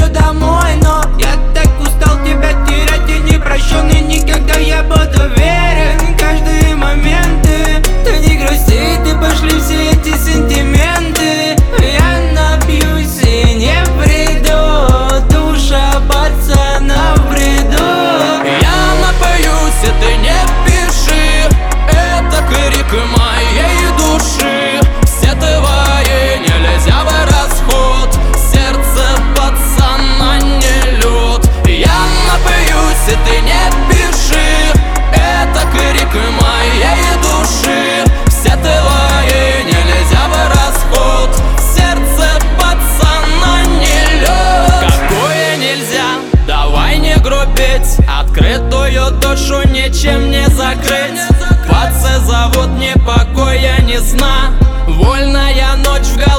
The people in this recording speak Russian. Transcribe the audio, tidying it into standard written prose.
домой, но я так устал тебя терять и не прощен. И никогда я буду верен каждые моменты. Ты не грусти, ты пошли все эти сентименты. Я напьюсь и не приду, душа пацана в бреду. Я напоюсь, и ты не пиши, это крик моей души. Все твои нельзя в расход, сердце пацана не лед. Я напоюсь, и ты не пиши, это крик моей души. Все твои нельзя в расход, сердце пацана не лед. Какое нельзя, давай не грубить, открытую душу ничем не закрыть. Пацы зовут ни покоя, ни сна, вольная ночь в голове.